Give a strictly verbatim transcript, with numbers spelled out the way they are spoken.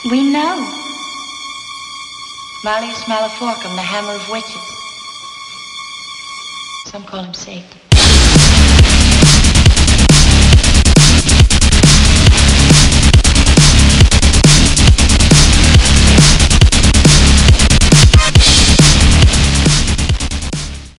We know. Malleus Maleficarum, the hammer of witches. Some call him Satan.